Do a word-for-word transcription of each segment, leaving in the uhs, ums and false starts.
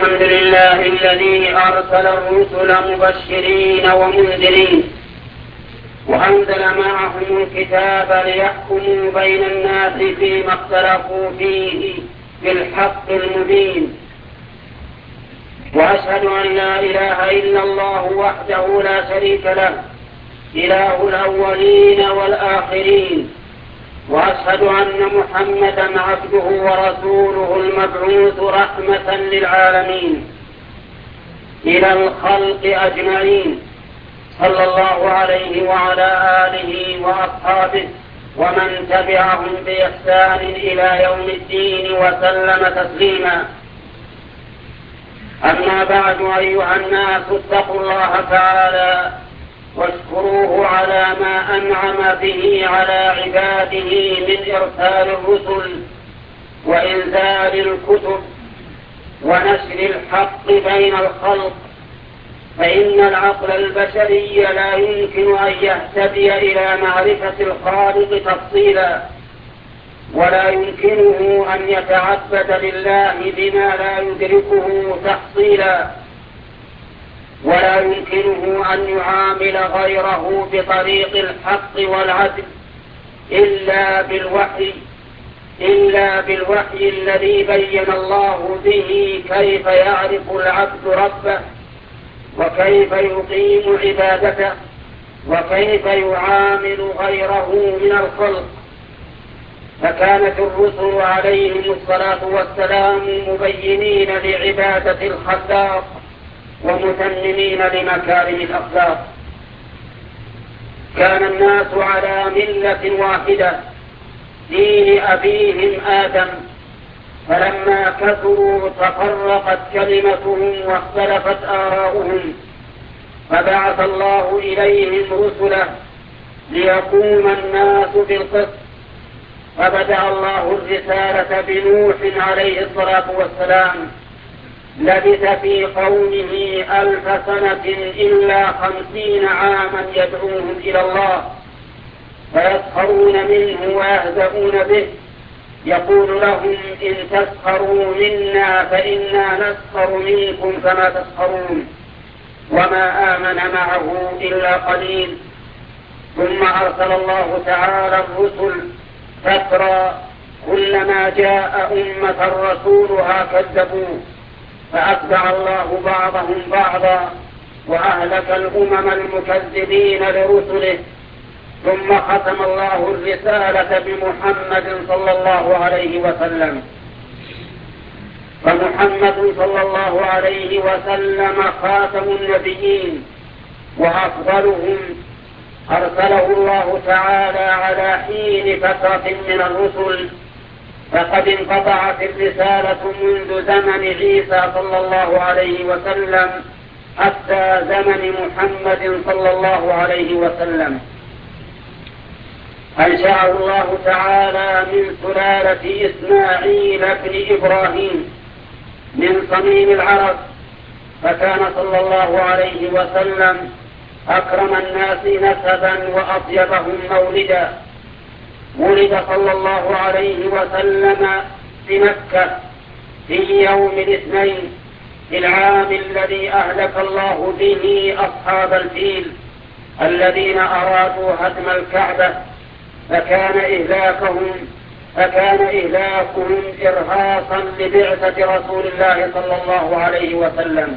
الحمد لله الذي أرسل الرسل مبشرين ومنذرين وأنزل معهم الكتاب ليحكموا بين الناس فيما اختلفوا فيه بالحق المبين. وأشهد أن لا إله إلا الله وحده لا شريك له إله الأولين والآخرين. وأشهد أن محمدا عبده ورسوله المبعوث رحمة للعالمين إلى الخلق أجمعين، صلى الله عليه وعلى آله وأصحابه ومن تبعهم بإحسان إلى يوم الدين وسلم تسليما. أما بعد، أيها الناس، اتقوا الله تعالى واشكروه على ما أنعم به على عباده من إرسال الرسل وإنزال الكتب ونشر الحق بين الخلق، فإن العقل البشري لا يمكن أن يهتدي إلى معرفة الخالق تفصيلا، ولا يمكنه أن يتعبد لله بما لا يدركه تحصيلا، ولا يمكنه أن يعامل غيره بطريق الحق والعدل إلا بالوحي إلا بالوحي الذي بين الله به كيف يعرف العبد ربه، وكيف يقيم عبادته، وكيف يعامل غيره من الخلق. فكانت الرسل عليهم الصلاة والسلام مبينين لعبادة الخلاق ومتممين لمكارم الأخلاق. كان الناس على ملة واحدة، دين أبيهم آدم، فلما كثروا تفرقت كلمتهم واختلفت آراؤهم، فبعث الله إليهم رسله ليقوم الناس بالقسط. فبدأ الله الرسالة بنوح عليه الصلاة والسلام، لبث في قومه ألف سنة إلا خمسين عاما يدعوهم إلى الله، فيسخرون منه ويهزؤون به، يقول لهم إن تسخروا منا فإنا نسخر منكم كما تسخرون، وما آمن معه إلا قليل. ثم أرسل الله تعالى الرسل فترى، كلما جاء أمة رسولها كذبوه، فأتبع الله بعضهم بعضا وأهلك الأمم المكذبين لرسله. ثم ختم الله الرسالة بمحمد صلى الله عليه وسلم، فمحمد صلى الله عليه وسلم خاتم النبيين وأفضلهم، أرسله الله تعالى على حين فترة من الرسل، فقد انقطعت الرسالة منذ زمن عيسى صلى الله عليه وسلم حتى زمن محمد صلى الله عليه وسلم. أنشأه الله تعالى من سلالة إسماعيل بن إبراهيم من صميم العرب، فكان صلى الله عليه وسلم أكرم الناس نسبا وأطيبهم مولدا. ولد صلى الله عليه وسلم في مكة في يوم الاثنين في العام الذي أهلك الله به أصحاب الفيل الذين أرادوا هدم الكعبة، فكان إهلاكهم فكان إهلاكهم إرهاصا لبعثة رسول الله صلى الله عليه وسلم.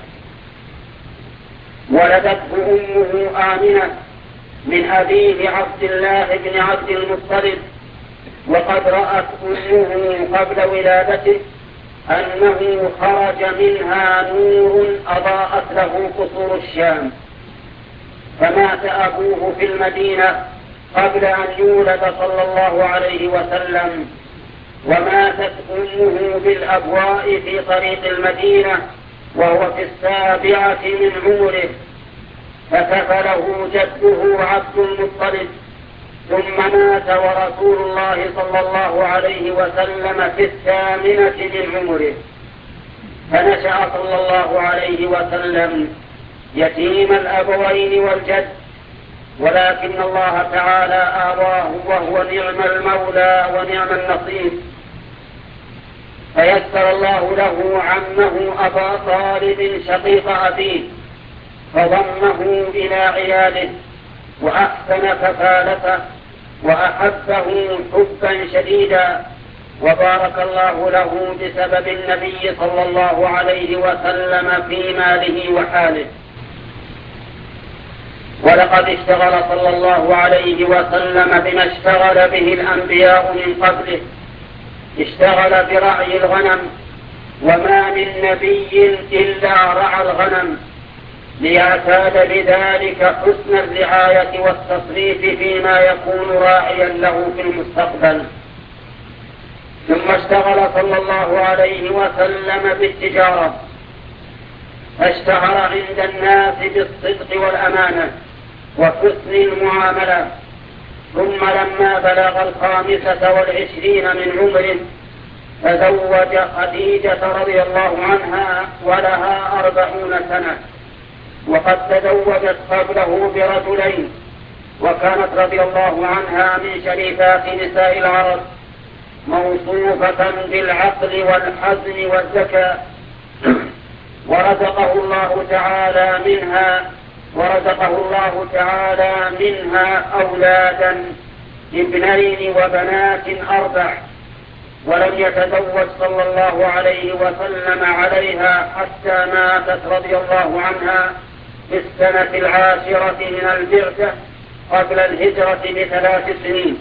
ولدته أمه آمنة من أبيه عبد الله بن عبد المطلب، وقد رأت أمه قبل ولادته أنه خرج منها نور أضاءت له قصور الشام، فمات أبوه في المدينة قبل أن يولد صلى الله عليه وسلم، وماتت أمه بالأبواء في طريق المدينة وهو في السابعة من عمره، فكفله جده عبد المطلب، ثم مات ورسول الله صلى الله عليه وسلم في الثامنة من عمره، فنشأ صلى الله عليه وسلم يتيم الأبوين والجد، ولكن الله تعالى آواه وهو نعم المولى ونعم النصير. فيسر الله له عمه أبا طالب شقيق أبيه فضمه إلى عياله وأحسن كفالته وأحبه حبا شديدا، وبارك الله له بسبب النبي صلى الله عليه وسلم في ماله وحاله. ولقد اشتغل صلى الله عليه وسلم بما اشتغل به الأنبياء من قبله، اشتغل برعي الغنم، وما من نبي إلا رعى الغنم ليعتاد بذلك حسن الرعاية والتصريف فيما يكون راعيا له في المستقبل. ثم اشتغل صلى الله عليه وسلم بالتجارة، فاشتهر عند الناس بالصدق والأمانة وحسن المعاملة. ثم لما بلغ الخامسة والعشرين من عمره تزوج خديجة رضي الله عنها ولها أربعون سنة، وقد تزوجت قبله برجلين، وكانت رضي الله عنها من شريفات نساء العرب، موصوفة بالعقل والحزم والذكاء، ورزقه الله تعالى منها ورزقه الله تعالى منها أولادا ابنين وبنات أربع، ولم يتزوج صلى الله عليه وسلم عليها حتى ماتت رضي الله عنها في السنة العاشرة من البعثة قبل الهجرة بثلاث سنين،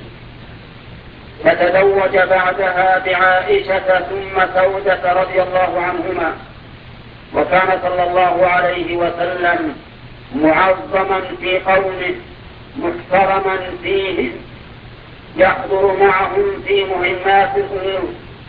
فتزوج بعدها بعائشة ثم سودة رضي الله عنهما. وكان صلى الله عليه وسلم معظما في قومه محترما فيهم، يحضر معهم في مهمات الأمور،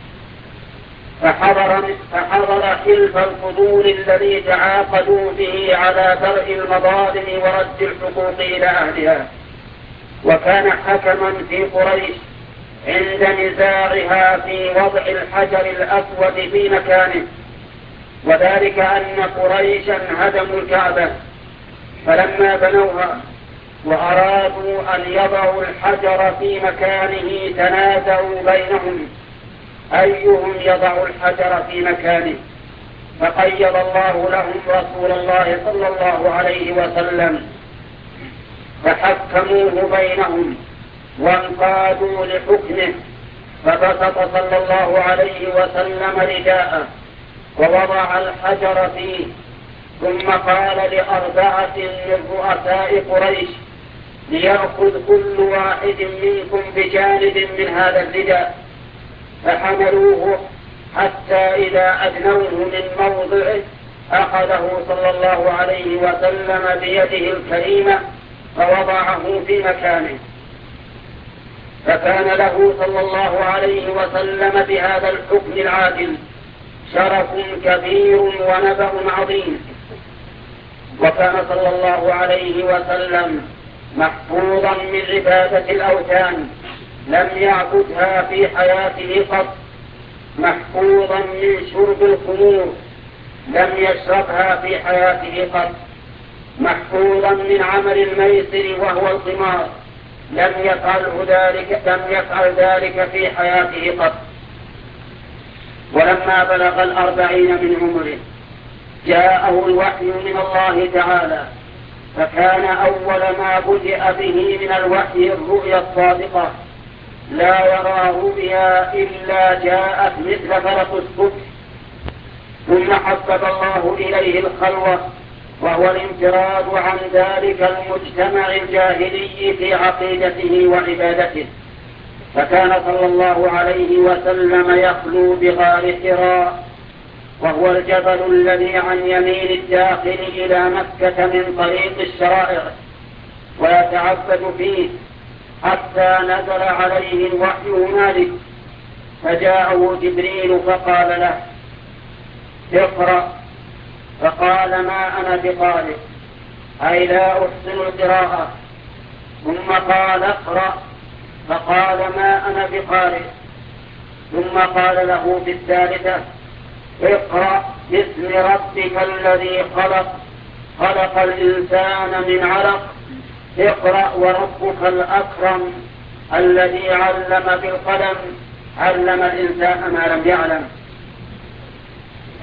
فحضر, فحضر حلف الفضول الذي تعاقدوا به على درء المظالم ورد الحقوق إلى أهلها. وكان حكما في قريش عند نزاعها في وضع الحجر الأسود في مكانه، وذلك أن قريشا هدموا الكعبة، فلما بنوها وأرادوا أن يضعوا الحجر في مكانه تنازعوا بينهم أيهم يضع الحجر في مكانه، فقيض الله لهم رسول الله صلى الله عليه وسلم فحكموه بينهم وانقادوا لحكمه، فبسط صلى الله عليه وسلم رداءه ووضع الحجر فيه، ثم قال لأربعة من رؤساء قريش ليأخذ كل واحد منكم بجانب من هذا الرداء، فحملوه حتى إذا أدنوه من موضعه أخذه صلى الله عليه وسلم بيده الكريمة فوضعه في مكانه. فكان له صلى الله عليه وسلم بهذا الحكم العادل شرف كبير ونبأ عظيم. وكان صلى الله عليه وسلم محفوظا من عبادة الأوثان، لم يعبدها في حياته قط، محفوظا من شرب الخمور، لم يشربها في حياته قط، محفوظا من عمل الميسر وهو القمار، لم يفعله ذلك لم يفعل ذلك في حياته قط. ولما بلغ الأربعين من عمره جاءه الوحي من الله تعالى، فكان أول ما بدأ به من الوحي الرؤيا الصادقة، لا يرى رؤيا إلا جاءت مثل فرق الصبح. ثم حبب الله إليه الخلوة، وهو الانفراد عن ذلك المجتمع الجاهلي في عقيدته وعبادته، فكان صلى الله عليه وسلم يخلو بغار حراء، وهو الجبل الذي عن يمين الداخل إلى مكة من طريق الشرائع، ويتعبد فيه حتى نزل عليه الوحي هنالك، فجاءه جبريل فقال له اقرأ، فقال ما أنا بقارئ، أي لا أحسن القراءة. ثم قال اقرأ، فقال ما أنا بقارئ. ثم قال له في الثالثة اقرأ باسم ربك الذي خلق خلق الإنسان من علق اقرأ وربك الأكرم الذي علم بالقلم علم الإنسان ما لم يعلم.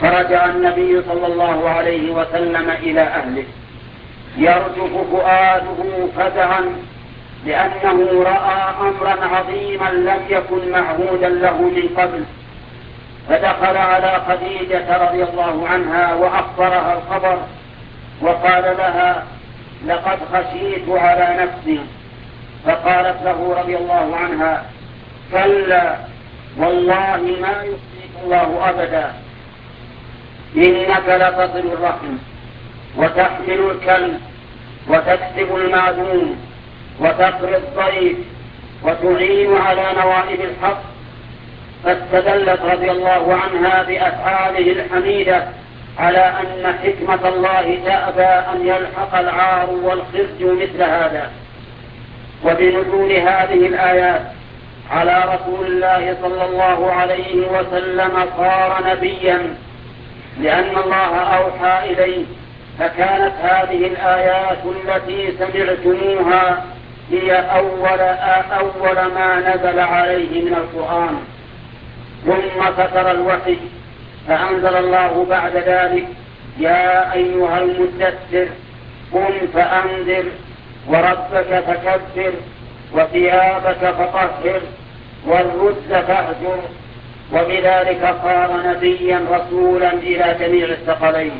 فرجع النبي صلى الله عليه وسلم إلى أهله يرجف فؤاده فزعا لأنه رأى أمرا عظيما لم يكن معهودا له من قبل. فدخل على خديجة رضي الله عنها وأخبرها الخبر وقال لها: لقد خشيت على نفسي. فقالت له رضي الله عنها: كلا والله ما يخزيك الله أبدا، إنك لتصل الرحم وتحمل الكلب وتكسب المعدوم وتقري الضيف وتعين على نوائب الحق. فاستدلت رضي الله عنها بأفعاله الحميدة على أن حكمة الله تأبى أن يلحق العار والخزي مثل هذا. وبنزول هذه الآيات على رسول الله صلى الله عليه وسلم صار نبيا لأن الله أوحى إليه، فكانت هذه الآيات التي سمعتموها هي أول, أول ما نزل عليه من القرآن. ثم فتر الوحي فأنزل الله بعد ذلك: يا أيها المدثر قم فأنذر وربك فكبر وثيابك فطهر والرز فاهجر. وبذلك صار نبيا رسولا إلى جميع الثقلين،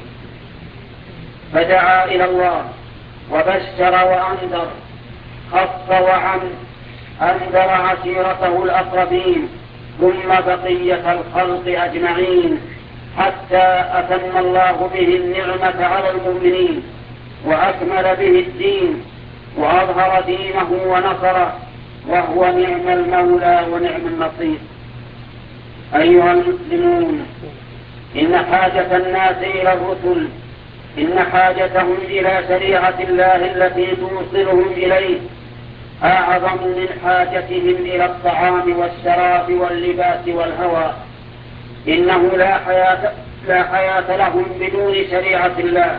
فدعا إلى الله وبشر وأنذر، خص وعم، أنذر عشيرته الأقربين ثم بقية الخلق أجمعين، حتى أتم الله به النعمة على المؤمنين وأكمل به الدين وأظهر دينه ونصره، وهو نعم المولى ونعم النصير. أيها المسلمون، إن حاجة الناس إلى الرسل، إن حاجتهم إلى شريعة الله التي توصلهم إليه أعظم من حاجتهم إلى الطعام والشراب واللباس والهوى. إنه لا حياة, لا حياة لهم بدون شريعة الله،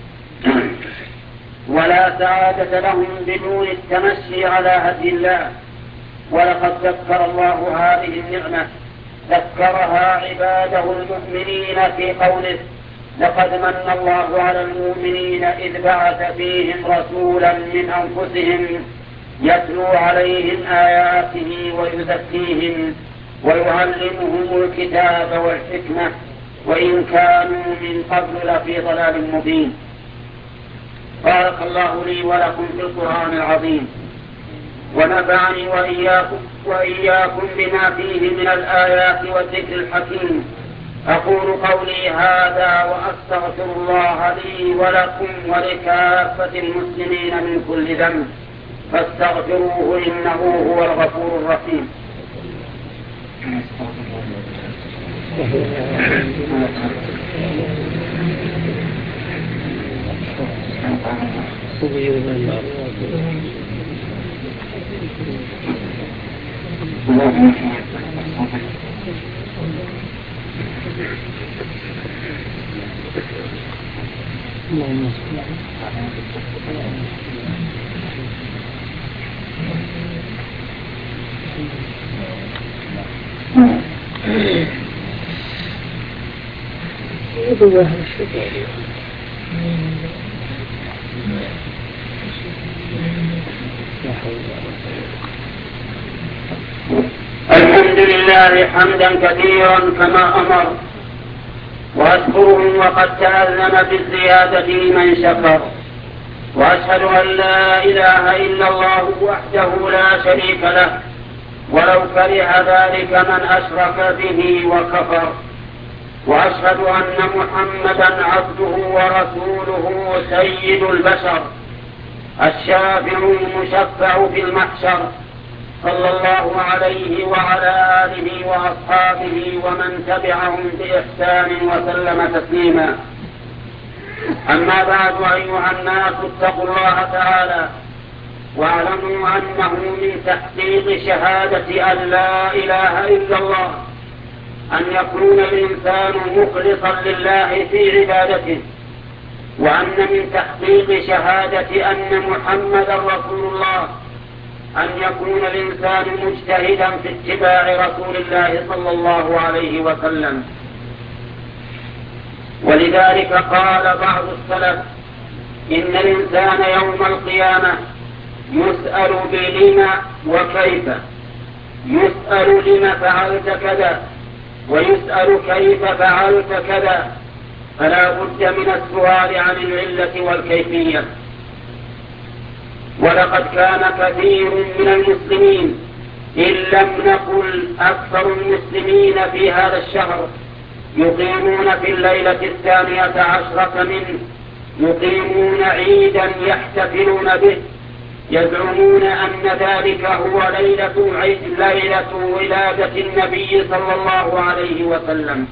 ولا سعادة لهم بدون التمشي على هدي الله. ولقد ذكر الله هذه النعمة، ذكرها عباده المؤمنين في قوله: لقد من الله على المؤمنين إذ بعث فيهم رسولا من أنفسهم يتلو عليهم آياته ويزكيهم ويعلمهم الكتاب والحكمة وإن كانوا من قبل لفي ضلال مبين. بارك الله لي ولكم في القرآن العظيم، ونفعني وإياكم, وإياكم بما فيه من الآيات والذكر الحكيم. أقول قولي هذا وأستغفر الله لي ولكم ولكافة المسلمين من كل ذنب، فاستغفروه إنه هو الغفور الرحيم. الحمد لله حمدا كثيرا كما أمر، وأشكره وقد تأذن بالزيادة لمن شكر، وأشهد أن لا إله إلا الله وحده لا شريك له، ولو كره ذلك من أشرك به وكفر. وأشهد أن محمدا عبده ورسوله سيد البشر، الشافع المشفع في المحشر، صلى الله عليه وعلى آله وأصحابه ومن تبعهم بإحسان وسلم تسليما. أما بعد، أيها الناس اتقوا الله تعالى واعلموا أنه من تحقيق شهادة أن لا إله إلا الله أن يكون الإنسان مخلصا لله في عبادته، وأن من تحقيق شهادة أن محمدا رسول الله أن يكون الإنسان مجتهدا في اتباع رسول الله صلى الله عليه وسلم. ولذلك قال بعض السلف: إن الإنسان يوم القيامة يسأل بلم وكيف، يسأل لم فعلت كذا ويسأل كيف فعلت كذا، فلا بد من السؤال عن العلة والكيفية. ولقد كان كثير من المسلمين إن لم نقل أكثر المسلمين في هذا الشهر يقيمون في الليلة الثانية عشرة منه، يقيمون عيدا يحتفلون به، يزعمون أن ذلك هو ليلة عيد ليلة ولادة النبي صلى الله عليه وسلم.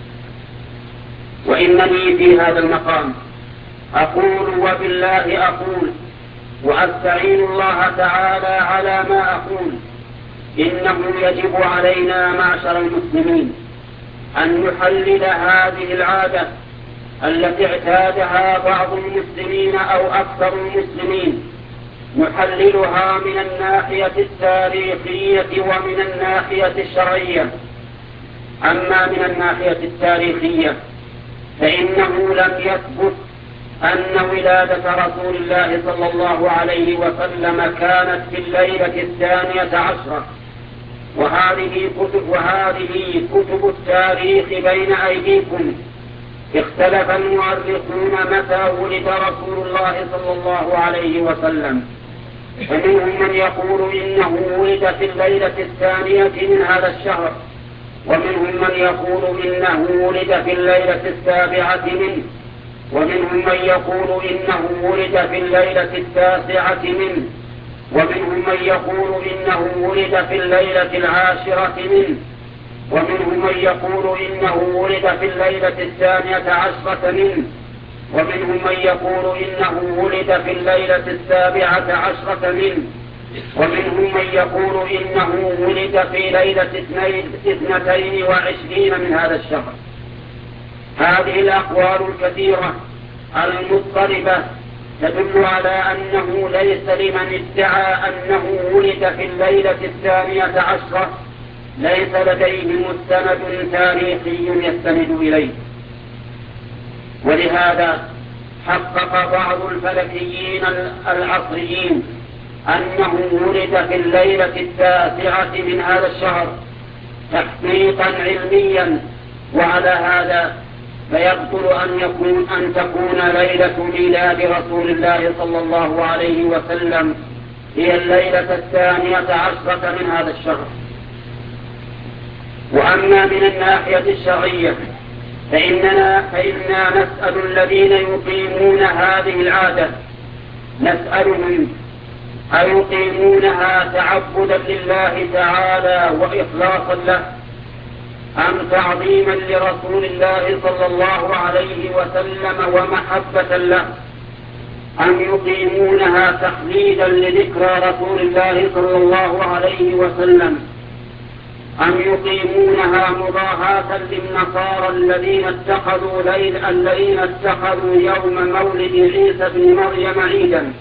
وإنني في هذا المقام أقول وبالله أقول وأستعين الله تعالى على ما أقول: إنه يجب علينا معشر المسلمين أن نحلل هذه العادة التي اعتادها بعض المسلمين أو أكثر المسلمين، نحللها من الناحية التاريخية ومن الناحية الشرعية. أما من الناحية التاريخية فإنه لم يثبت أن ولادة رسول الله صلى الله عليه وسلم كانت في الليلة الثانية عشرة، وهذه كتب, وهذه كتب التاريخ بين أيديكم. اختلف المؤرخون متى ولد رسول الله صلى الله عليه وسلم، فمنهم من يقول إنه ولد في الليلة الثانية من هذا الشهر، ومنهم من يقول إنه ولد في الليلة السابعة منه، ومنهم من يقول إنه ولد في الليلة التاسعة منه، ومنهم من يقول إنه ولد في الليلة العاشرة منه، ومنهم من يقول إنه ولد في الليلة الثانية عشرة منه، ومنهم من يقول إنه ولد في الليلة السابعة عشرة منه، ومنهم من يقول إنه ولد في ليلة اثنتين وعشرين من هذا الشهر. هذه الأقوال الكثيرة المضطربة تدل على أنه ليس لمن ادعى أنه ولد في الليلة الثانية عشرة ليس لديه مستند تاريخي يستند إليه. ولهذا حقق بعض الفلكيين العصريين أنه ولد في الليلة التاسعة من هذا الشهر تحقيقا علميا، وعلى هذا فيبطل أن يكون أن تكون ليلة ميلاد رسول الله صلى الله عليه وسلم هي الليلة الثانية عشرة من هذا الشهر. وأما من الناحية الشرعية فإننا, فإننا نسأل الذين يقيمون هذه العادة، نسألهم أيقيمونها تعبدا لله تعالى وإخلاصا له، أم تعظيما لرسول الله صلى الله عليه وسلم ومحبة له، أم يقيمونها تخليدا لذكرى رسول الله صلى الله عليه وسلم، أم يقيمونها مضاهاة للنصارى الذين اتخذوا ليل الذين اتخذوا يوم مولد عيسى بن مريم عيدا.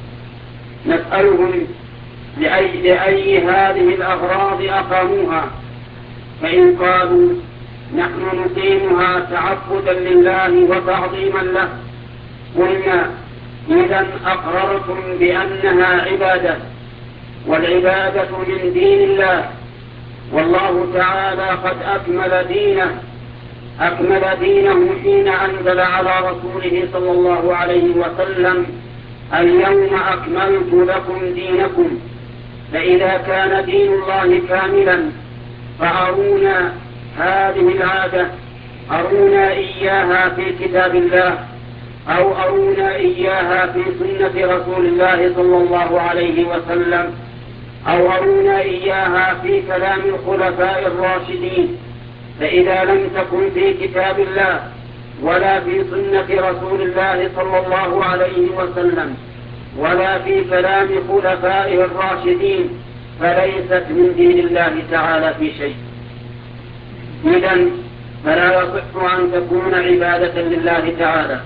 نسألهم لأي, لأي هذه الأغراض أقاموها، فإن قالوا نحن نقيمها تعبدا لله وتعظيما له قلنا إذن أقررتم بأنها عبادة، والعبادة من دين الله، والله تعالى قد أكمل دينه أكمل دينه حين أنزل على رسوله صلى الله عليه وسلم: اليوم أكملت لكم دينكم. فإذا كان دين الله كاملا فأرونا هذه العادة، أرونا إياها في كتاب الله، أو أرونا إياها في سنة رسول الله صلى الله عليه وسلم، أو أرونا إياها في كلام الخلفاء الراشدين. فإذا لم تكن في كتاب الله ولا في سنة رسول الله صلى الله عليه وسلم ولا في كلام خلفائه الراشدين فليست من دين الله تعالى في شيء. إذن فلا يصح أن تكون عبادة لله تعالى.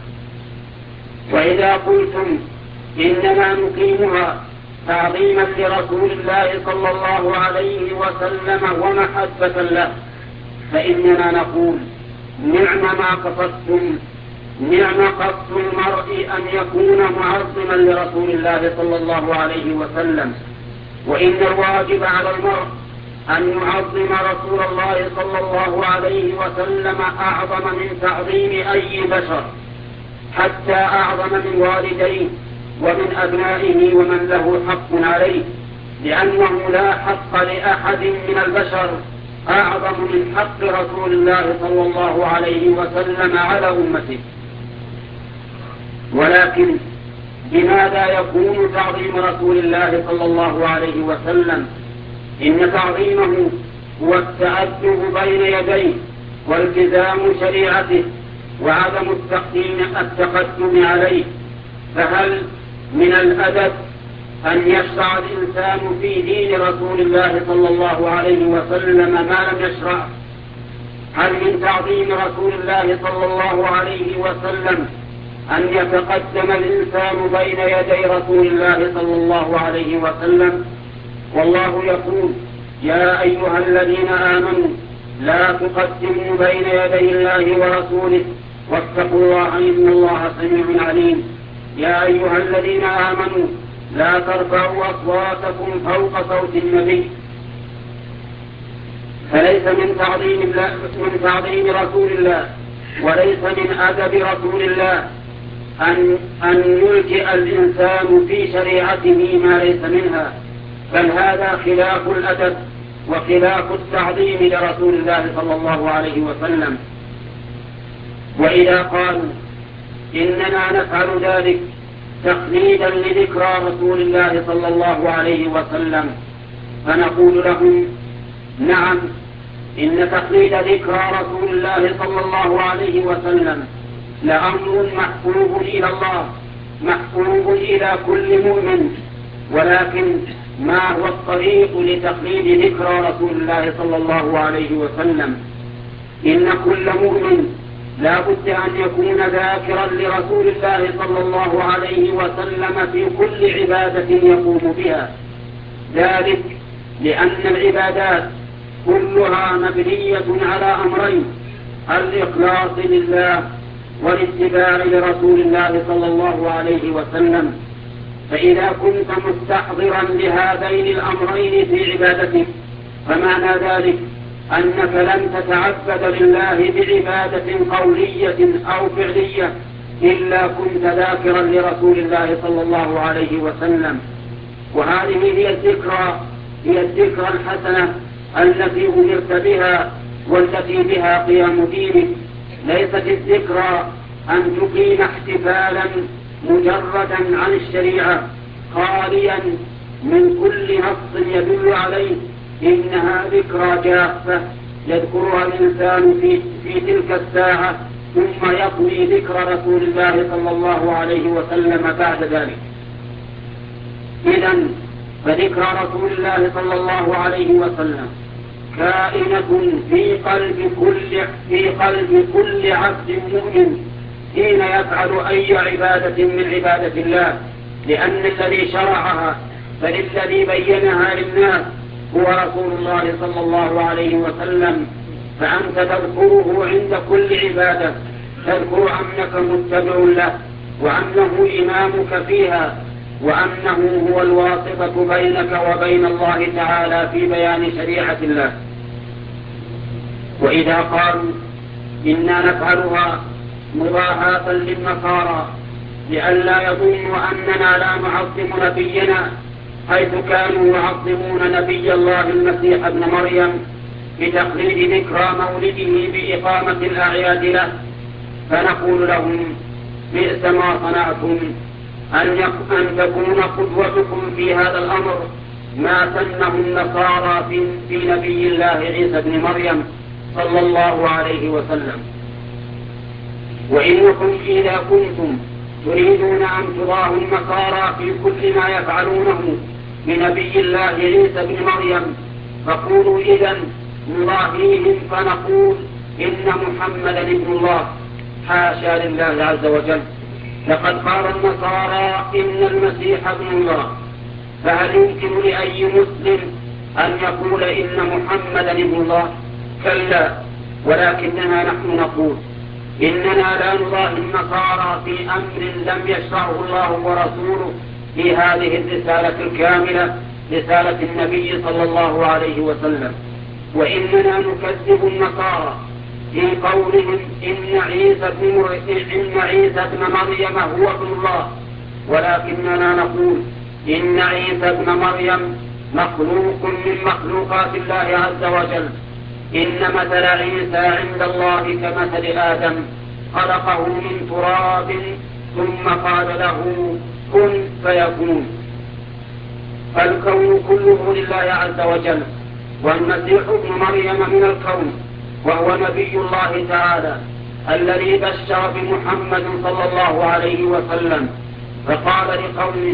وإذا قلتم إنما نقيمها تعظيما لرسول الله صلى الله عليه وسلم ومحبة له، فإننا نقول نعم ما قصدتم، نعم قصد المرء أن يكون معظما لرسول الله صلى الله عليه وسلم. وإن الواجب على المرء أن يعظم رسول الله صلى الله عليه وسلم أعظم من تعظيم أي بشر، حتى أعظم من والديه ومن أبنائه ومن له حق عليه، لأنه لا حق لأحد من البشر أعظم من حق رسول الله صلى الله عليه وسلم على أمته. ولكن بماذا يكون تعظيم رسول الله صلى الله عليه وسلم؟ إن تعظيمه هو التأدب بين يديه والتزام شريعته وعدم التقدم عليه. فهل من الأدب أن يشرع الإنسان في دين رسول الله صلى الله عليه وسلم ما لم يشرع؟ هل من تعظيم رسول الله صلى الله عليه وسلم أن يتقدم الإنسان بين يدي رسول الله صلى الله عليه وسلم؟ والله يقول: يا أيها الذين آمنوا لا تقدموا بين يدي الله ورسوله واتقوا الله إن الله سميع عليم. يا أيها الذين آمنوا لا ترفعوا أصواتكم فوق صوت النبي. فليس من تعظيم الله من تعظيم رسول الله وليس من أدب رسول الله أن أن يلجئ الإنسان في شريعته ما ليس منها، بل هذا خلاف الأدب وخلاف التعظيم لرسول الله صلى الله عليه وسلم. وإذا قالوا إننا نفعل ذلك تقليدا لذكرى رسول الله صلى الله عليه وسلم، فنقول لهم: نعم، إن تقليد ذكرى رسول الله صلى الله عليه وسلم لأمر محبوب إلى الله، محبوب إلى كل مؤمن، ولكن ما هو الطريق لتقليد ذكرى رسول الله صلى الله عليه وسلم؟ إن كل مؤمن لا بد أن يكون ذاكرا لرسول الله صلى الله عليه وسلم في كل عبادة يقوم بها، ذلك لأن العبادات كلها مبنية على أمرين: الإخلاص لله والاتباع لرسول الله صلى الله عليه وسلم. فإذا كنت مستحضرا لهذين الأمرين في عبادتك فمعنى ذلك أنك لن تتعبد لله بعبادة قولية أو فعلية إلا كنت ذاكرا لرسول الله صلى الله عليه وسلم. وهذه هي الذكرى هي الذكرى الحسنة التي أمرت بها والتي بها قيام دينك. ليست الذكرى أن تقيم احتفالا مجردا عن الشريعة خاليا من كل نص يدل عليه، إنها ذكرى جافة يذكرها الإنسان في, في تلك الساعة ثم يطوي ذكر رسول الله صلى الله عليه وسلم بعد ذلك. إذن فذكر رسول الله صلى الله عليه وسلم كائنة في قلب كل في قلب كل عبد مؤمن حين يفعل أي عبادة من عبادة الله، لأن الذي شرعها بل الذي بينها للناس هو رسول الله صلى الله عليه وسلم. فأنت تذكره عند كل عبادة، تذكر أنك متبع له وأنه إمامك فيها وأنه هو الواسطة بينك وبين الله تعالى في بيان شريعة الله. وإذا قالوا إنا نفعلها مضاهاة للنصارى لئلا يظنوا أننا لا نعظم نبينا حيث كانوا يعظمون نبي الله المسيح ابن مريم بتقليد ذكرى مولده بإقامة الأعياد له، فنقول لهم: بئس ما صنعتم أن تكون قدوتكم في هذا الأمر ما سنه النصارى في, في نبي الله عيسى بن مريم صلى الله عليه وسلم. وإنكم إذا كنتم تريدون أن تضاهوا النصارى في كل ما يفعلونه بنبي الله عيسى بن مريم فقولوا إذن نضاهيهم فنقول إن محمدا ابن الله. حاشا لله عز وجل، لقد قال النصارى إن المسيح ابن الله، فهل يمكن لأي مسلم أن يقول إن محمدا ابن الله؟ كلا، ولكننا نحن نقول إننا لا نضاهي النصارى في أمر لم يشرعه الله ورسوله في هذه الرسالة الكاملة، رسالة النبي صلى الله عليه وسلم. وإننا نكذب النصارى في قولهم إن عيسى بن إن عيسى ابن مريم هو ابن الله، ولكننا نقول إن عيسى ابن مريم مخلوق من مخلوقات الله عز وجل. إن مثل عيسى عند الله كمثل آدم، خلقه من تراب ثم قال له كن فيكون. فالكون كله لله عز وجل، والمسيح ابن مريم من الكون، وهو نبي الله تعالى الذي بشر بمحمد صلى الله عليه وسلم، فقال لقومه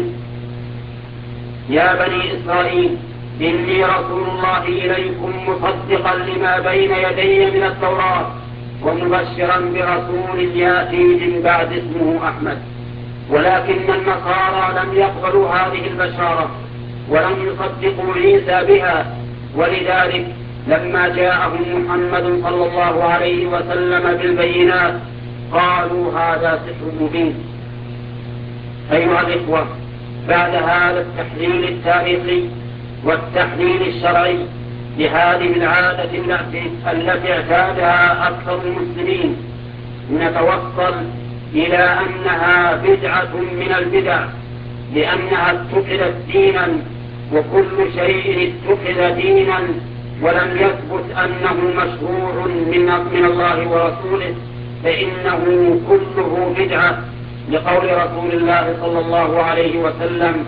يا بني إسرائيل إني رسول الله إليكم مصدقا لما بين يدي من التوراة ومبشرا برسول يأتي من بعد اسمه أحمد. ولكن النصارى لم يقبلوا هذه البشارة ولم يصدقوا عيسى بها، ولذلك لما جاءهم محمد صلى الله عليه وسلم بالبينات قالوا هذا سحر مبين. أيها الإخوة، بعد هذا التحليل التاريخي والتحليل الشرعي لهذه العادة التي اعتادها أكثر المسلمين، نتوصل إلى أنها بدعة من البدع، لأنها اتخذت دينا، وكل شيء اتخذ دينا ولم يثبت أنه مشروع من الله ورسوله فإنه كله بدعة، لقول رسول الله صلى الله عليه وسلم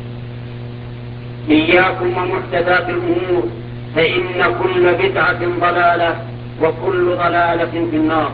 إياكم ومحدثات الأمور فإن كل بدعة ضلالة وكل ضلالة في النار.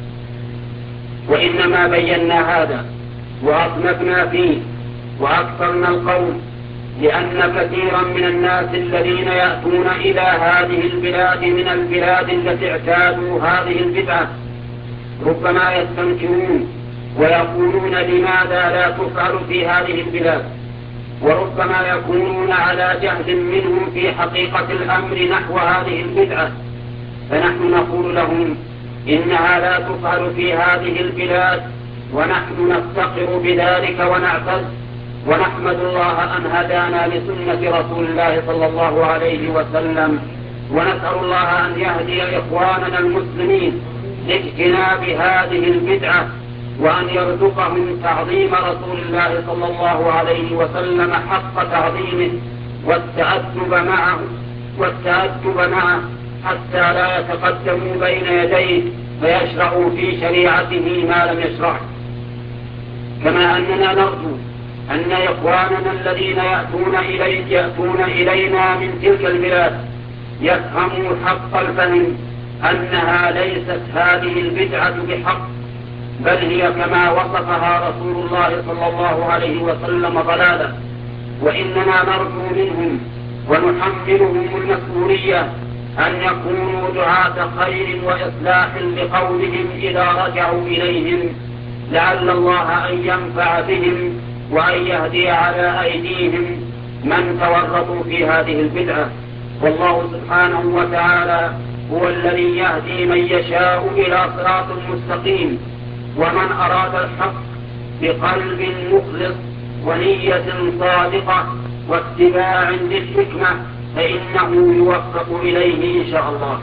وإنما بينا هذا وأطلقنا فيه وأكثرنا القول لأن كثيرا من الناس الذين يأتون إلى هذه البلاد من البلاد التي اعتادوا هذه البدعة ربما يستنكرون ويقولون لماذا لا تفعل في هذه البلاد، وربما يكونون على جهل منهم في حقيقة الأمر نحو هذه البدعة، فنحن نقول لهم إنها لا تفعل في هذه البلاد، ونحن نفتقر بذلك ونعتز ونحمد الله أن هدانا لسنة رسول الله صلى الله عليه وسلم، ونسأل الله أن يهدي إخواننا المسلمين لاجتناب هذه البدعة، وأن يرزقهم تعظيم رسول الله صلى الله عليه وسلم حق تعظيمه والتأدب معه والتأدب معه حتى لا يتقدموا بين يديه فيشرعوا في شريعته ما لم يشرعه. كما أننا نرجو أن إخواننا الذين يأتون, إلي يأتون إلينا من تلك البلاد يفهموا حق الفهم أنها ليست هذه البدعة بحق، بل هي كما وصفها رسول الله صلى الله عليه وسلم ضلالة. وإننا نرجو منهم ونحملهم المسؤولية أن يكونوا دعاة خير وإصلاح لقومهم إذا رجعوا إليهم، لعل الله أن ينفع بهم وأن يهدي على أيديهم من تورطوا في هذه البدعة. والله سبحانه وتعالى هو الذي يهدي من يشاء إلى صراط مستقيم، ومن أراد الحق بقلب مخلص ونية صادقة واتباع للحكمة فإنه يوفق إليه إن شاء الله.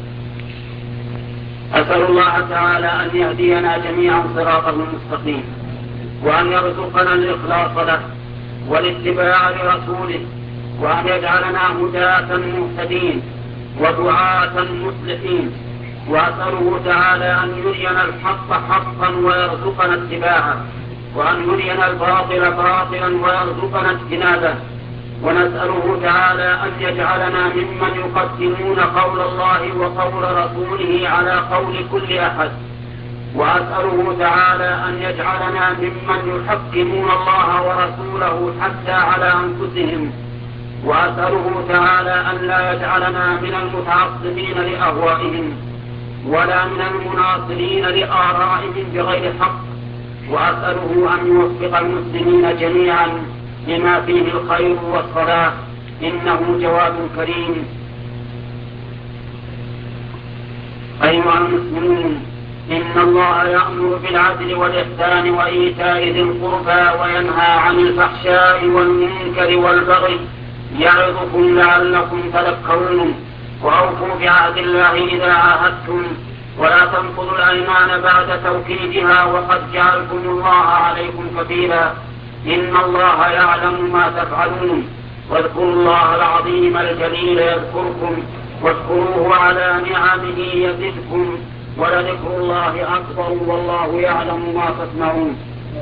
أسأل الله تعالى أن يهدينا جميعا صراطه المستقيم، وأن يرزقنا الإخلاص له والاتباع لرسوله، وأن يجعلنا هداة مهتدين ودعاة مصلحين. وأسأله تعالى أن يرينا الحق حقا ويرزقنا اتباعه، وأن يرينا الباطل باطلا ويرزقنا اجتنابه. ونسأله تعالى أن يجعلنا ممن يقدمون قول الله وقول رسوله على قول كل أحد. وأسأله تعالى أن يجعلنا ممن يحكمون الله ورسوله حتى على أنفسهم. وأسأله تعالى أن لا يجعلنا من المتعصبين لأهوائهم ولا من المناصرين لآرائهم بغير حق. وأسأله أن يوفق المسلمين جميعا لما فيه الخير والصلاح، إنه جواد كريم. أيها المسلمون، إن الله يأمر بالعدل والإحسان وإيتاء ذي القربى وينهى عن الفحشاء والمنكر والبغي يعظكم لعلكم تذكرون. وأوفوا بعهد الله إذا عاهدتم، ولا تنقضوا الأيمان بعد توكيدها وقد جعلكم الله عليكم كفيلا، إن الله يعلم ما تفعلون. واذكروا الله العظيم الجليل يذكركم، واشكروه على نعمه يزدكم، ولذكر الله أكبر والله يعلم ما تصنعون.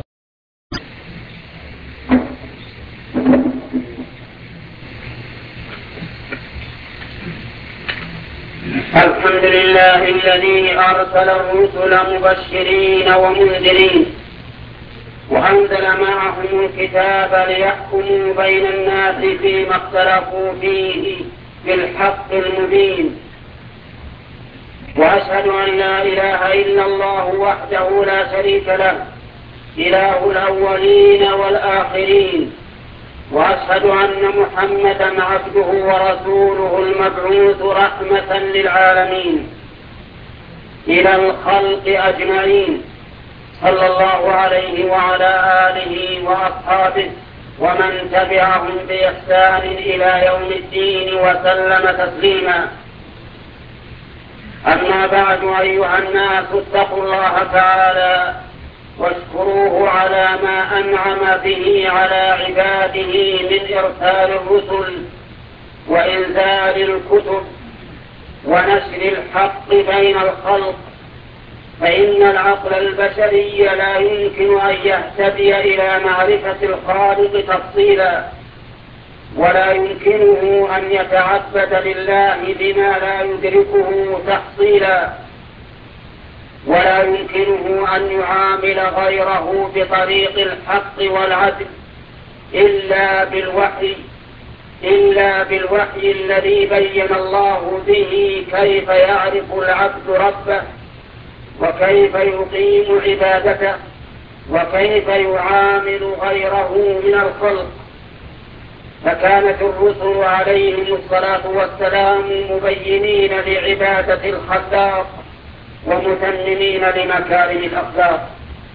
الحمد لله الذي أرسل الرسل مبشرين ومنذرين، وأنزل معهم الكتاب ليحكموا بين الناس فيما اختلفوا فيه بالحق المبين. وأشهد أن لا إله إلا الله وحده لا شريك له، إله الأولين والآخرين. وأشهد أن محمدا عبده ورسوله المبعوث رحمة للعالمين إلى الخلق أجمعين، صلى الله عليه وعلى آله وأصحابه ومن تبعهم بإحسان إلى يوم الدين وسلم تسليما. أما بعد، أيها الناس، اتقوا الله تعالى واشكروه على ما أنعم به على عباده من إرسال الرسل وإنزال الكتب ونشر الحق بين الخلق، فإن العقل البشري لا يمكن أن يهتدي إلى معرفة الخالق تفصيلا، ولا يمكنه أن يتعبد لله بما لا يدركه تحصيلا، ولا يمكنه أن يعامل غيره بطريق الحق والعدل إلا بالوحي إلا بالوحي الذي بين الله به كيف يعرف العبد ربه، وكيف يقيم عبادته، وكيف يعامل غيره من الخلق. فكانت الرسل عليهم الصلاة والسلام مبينين لعبادة الخلاق ومتممين لمكارم الأخلاق.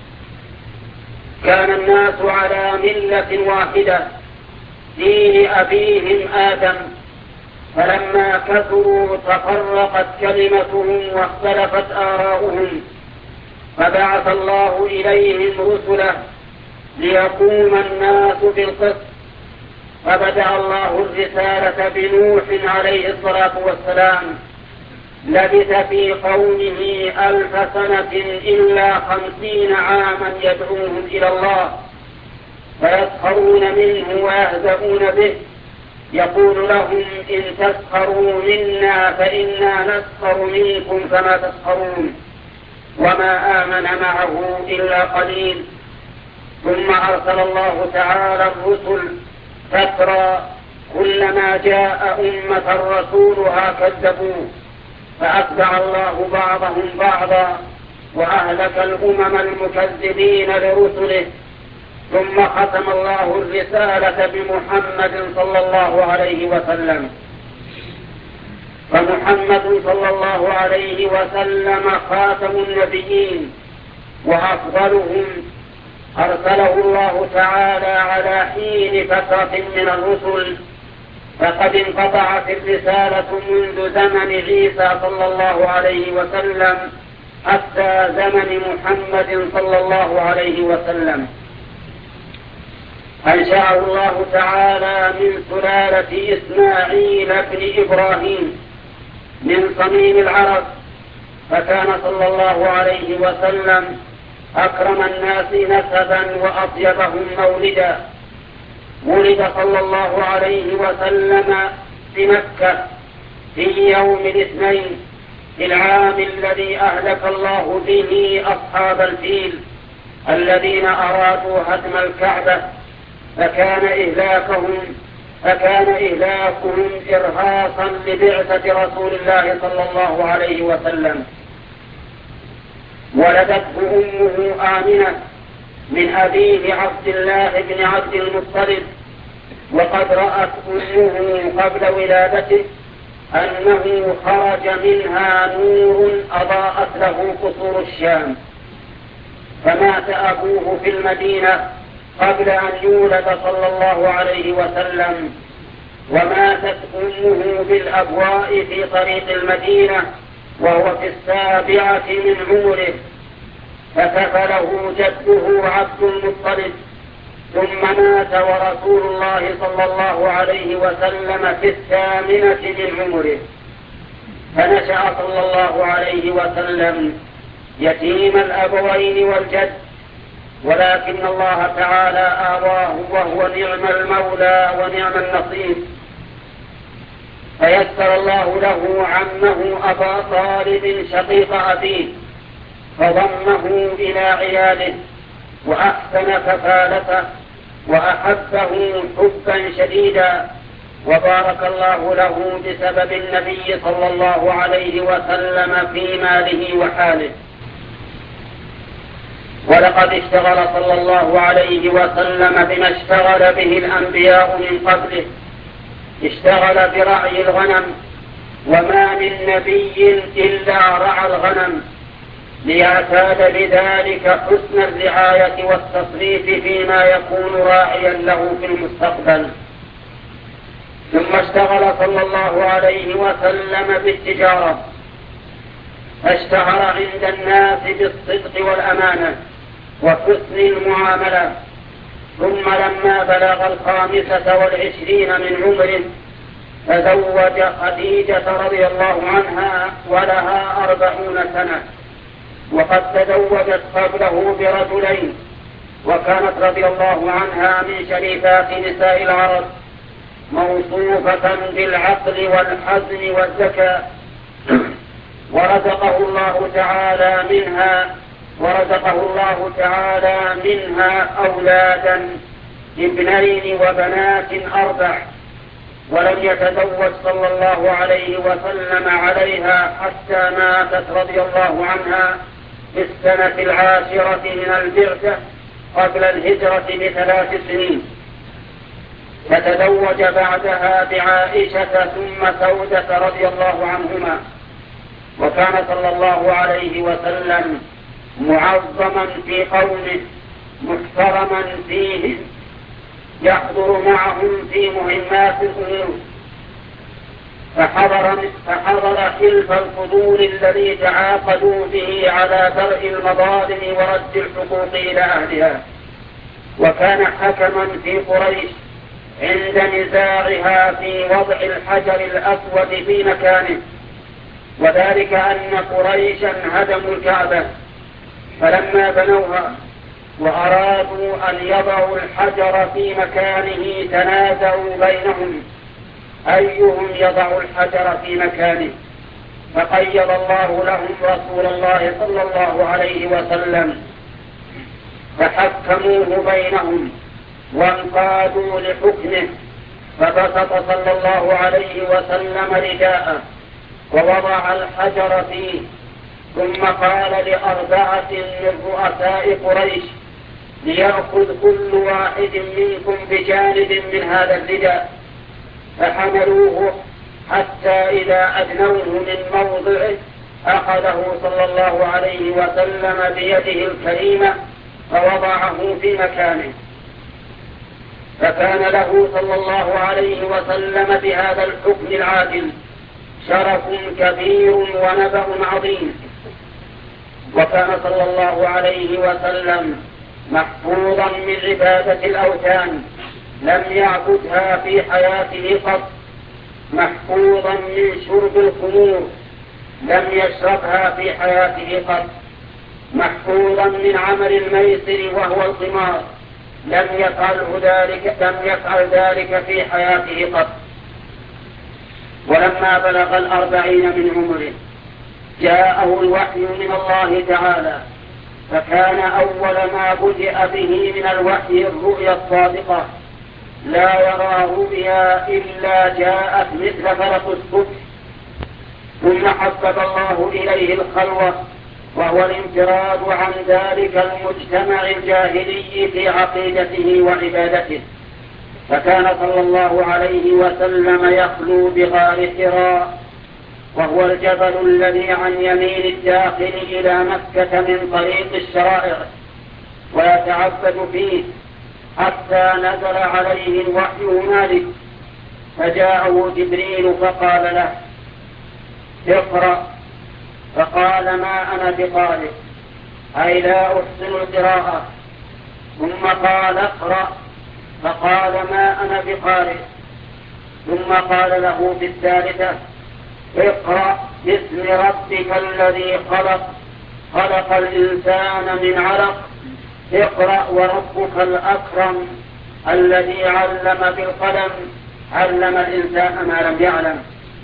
كان الناس على ملة واحدة، دين أبيهم آدم، فلما كثروا تفرقت كلمتهم واختلفت آراؤهم، فبعث الله إليهم رسله ليقوم الناس بالقسط. فبدأ الله الرسالة بنوح عليه الصلاة والسلام، لبث في قومه ألف سنة إلا خمسين عاما يدعوهم إلى الله، فيسخرون منه ويهزؤون به، يقول لهم إن تسخروا منا فإنا نسخر منكم كما تسخرون، وما آمن معه إلا قليل. ثم أرسل الله تعالى الرسل فترى، كلما جاء أمة رسولها كذبوه، فأتبع الله بعضهم بعضا وأهلك الأمم المكذبين لرسله. ثم ختم الله الرسالة بمحمد صلى الله عليه وسلم، فمحمد صلى الله عليه وسلم خاتم النبيين وأفضلهم، أرسله الله تعالى على حين فترة من الرسل، فقد انقطعت الرسالة منذ زمن عيسى صلى الله عليه وسلم حتى زمن محمد صلى الله عليه وسلم. أنشأه الله تعالى من سلالة إسماعيل بن إبراهيم من صميم العرب، فكان صلى الله عليه وسلم أكرم الناس نسبا وأطيبهم مولدا. ولد صلى الله عليه وسلم بمكة في يوم الاثنين في العام الذي أهلك الله به أصحاب الفيل الذين أرادوا هدم الكعبة، فكان إهلاكهم فكان إهلاكهم إرهاصا لبعثة رسول الله صلى الله عليه وسلم. ولدته أمه آمنة من أبيه عبد الله بن عبد المطلب، وقد رأت أمه قبل ولادته أنه خرج منها نور أضاءت له قصور الشام، فمات أبوه في المدينة قبل أن يولد صلى الله عليه وسلم، وماتت أمه بالأبواء في طريق المدينة وهو في السابعة من عمره، فكفله جده عبد المطلب، ثم مات ورسول الله صلى الله عليه وسلم في الثامنة من عمره، فنشأ صلى الله عليه وسلم يتيم الأبوين والجد، ولكن الله تعالى آواه وهو نعم المولى ونعم النصير، فيسر الله له عمه أبا طالب شقيق أبيه، فضمه إلى عياله وأحسن كفالته وأحبه حبا شديدا، وبارك الله له بسبب النبي صلى الله عليه وسلم في ماله وحاله. ولقد اشتغل صلى الله عليه وسلم بما اشتغل به الأنبياء من قبله، اشتغل برعي الغنم، وما من نبي إلا رعى الغنم ليعتاد بذلك حسن الرعاية والتصريف فيما يكون راعيا له في المستقبل. ثم اشتغل صلى الله عليه وسلم بالتجارة، فاشتهر عند الناس بالصدق والأمانة وحسن المعاملة، ثم لما بلغ الخامسة والعشرين من عمره تزوج خديجة رضي الله عنها ولها أربعون سنة، وقد تزوجت قبله برجلين، وكانت رضي الله عنها من شريفات نساء العرب، موصوفة بالعقل والحزم والذكاء، ورزقه الله تعالى منها ورزقه الله تعالى منها أولادا ابنين وبنات أربع، ولم يتزوج صلى الله عليه وسلم عليها حتى ماتت رضي الله عنها في السنة العاشرة من البعثة قبل الهجرة بثلاث سنين، فتزوج بعدها بعائشة ثم سودة رضي الله عنهما. وكان صلى الله عليه وسلم معظما في قومه محترما فيهم، يحضر معهم في مهمات الأمور، فحضر, فحضر حلف الفضول الذي تعاقدوا به على درء المظالم ورد الحقوق إلى أهلها، وكان حكما في قريش عند نزاعها في وضع الحجر الأسود في مكانه، وذلك أن قريشا هدموا الكعبة، فلما بنوها وأرادوا أن يضعوا الحجر في مكانه تنازعوا بينهم أيهم يضع الحجر في مكانه، فقيض الله لهم رسول الله صلى الله عليه وسلم، فحكموه بينهم وانقادوا لحكمه، فبسط صلى الله عليه وسلم رداءه ووضع الحجر فيه، ثم قال لأربعة من رؤساء قريش ليأخذ كل واحد منكم بجانب من هذا الرداء، فحملوه حتى إذا أدنوه من موضعه أخذه صلى الله عليه وسلم بيده الكريمة فوضعه في مكانه، فكان له صلى الله عليه وسلم بهذا الحكم العادل شرف كبير ونبأ عظيم. وكان صلى الله عليه وسلم محفوظا من عبادة الأوثان، لم يعبدها في حياته قط، محفوظا من شرب الخمور، لم يشربها في حياته قط، محفوظا من عمل الميسر وهو القمار، لم يفعله ذلك لم يفعل ذلك في حياته قط. ولما بلغ الأربعين من عمره جاءه الوحي من الله تعالى، فكان أول ما بدأ به من الوحي الرؤيا الصادقة، لا يرى رؤيا إلا جاءت مثل فرق الصبح. ثم حبب الله إليه الخلوة، وهو الانفراد عن ذلك المجتمع الجاهلي في عقيدته وعبادته، فكان صلى الله عليه وسلم يخلو بغار حراء، وهو الجبل الذي عن يمين الداخل إلى مكة من طريق الشرائع، ويتعبد فيه حتى نزل عليه الوحي هنالك، فجاءه جبريل فقال له: اقرأ. فقال: ما أنا بقارئ، أي لا أحسن القراءة. ثم قال: اقرأ. فقال: ما أنا بقارئ. ثم قال له في الثالثة: اقرأ باسم ربك الذي خلق خلق الإنسان من علق اقرأ وربك الأكرم الذي علم بالقلم علم الإنسان ما لم يعلم.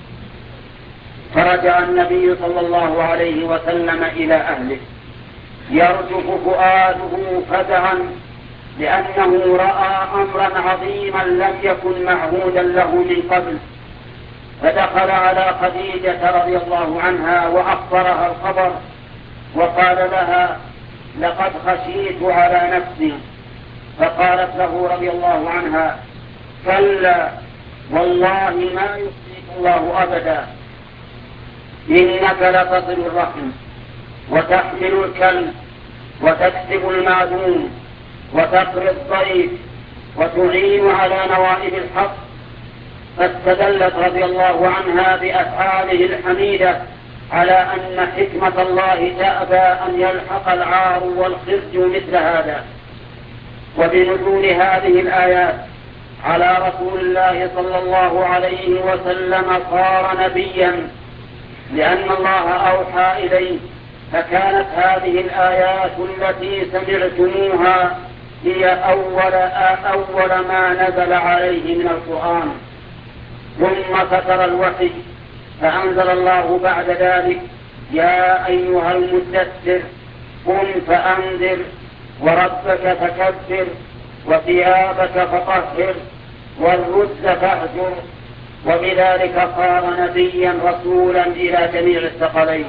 فرجع النبي صلى الله عليه وسلم إلى أهله يرجف فؤاده فزعا، لأنه رأى أمرا عظيما لم يكن معهودا له من قبل. فدخل على خديجة رضي الله عنها وأخبرها الخبر، وقال لها: لقد خشيت على نفسي. فقالت له رضي الله عنها: كلا والله ما يخزيك الله أبدا، إنك لتصل الرحم وتحمل الكلب وتكسب المعدوم وتقري الضيف وتعين على نوائب الحق. فاستدلت رضي الله عنها بأفعاله الحميدة على أن حكمة الله تأبى أن يلحق العار والخزي مثل هذا. وبنزول هذه الآيات على رسول الله صلى الله عليه وسلم صار نبيا، لأن الله أوحى إليه، فكانت هذه الآيات التي سمعتموها هي أول, أول ما نزل عليه من القرآن. ثم فتر الوحي، فأنزل الله بعد ذلك: يا أيها المدثر قم فأنذر وربك فكبر وثيابك فطهر والرز فاهجر. وبذلك صار نبيا رسولا إلى جميع الثقلين،